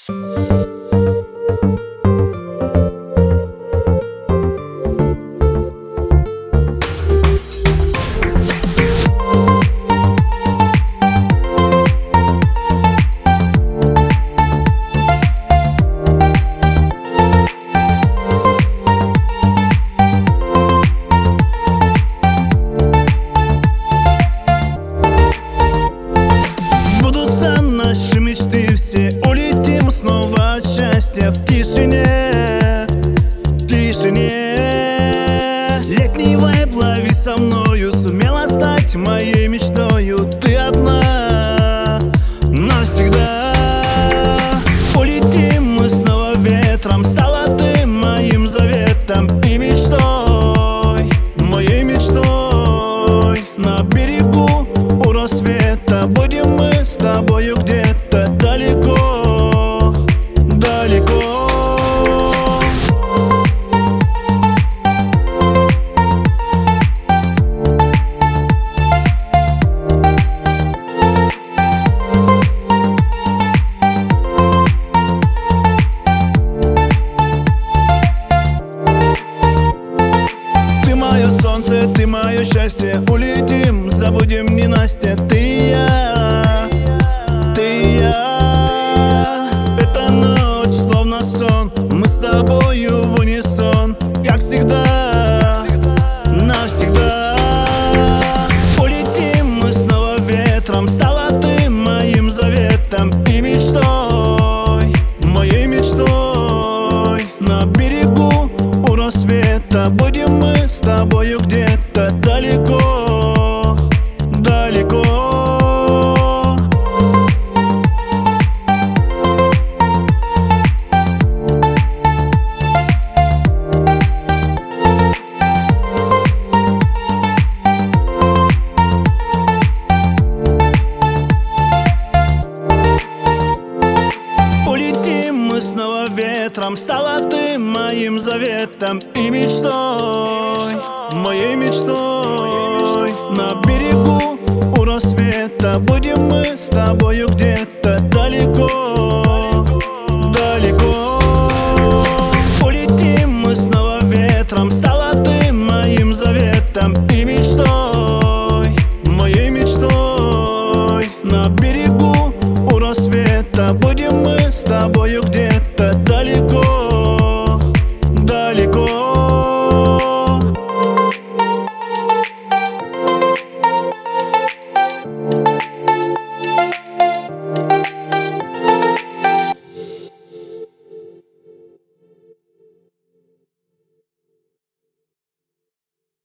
Наши мечты все, улетим снова от счастья в тишине, тишине. Летний вайб лови со мною, сумела стать моей мечтою. Ты одна навсегда. Улетим мы снова ветром, стала ты моим заветом и мечтой, моей мечтой. На берегу у рассвета будем мы с тобою где-то далеко, далеко. Ты мое солнце, ты мое счастье. Улетим, забудем ненастье. Ты и я, ты и я. Эта ночь словно сон, мы с тобою в унисон, как всегда, навсегда. Улетим мы снова ветром, стала ты моим заветом и мечтой, моей мечтой. На берегу у рассвета будем мы с тобою где-то далеко, далеко. Улетим мы снова ветром, стала ты моим заветом и мечтой, моей мечтой. На берегу у рассвета будем мы с тобою где-то далеко, далеко. Улетим мы снова ветром, стала ты моим заветом и мечтой, моей мечтой. На берегу у рассвета будем мы с тобой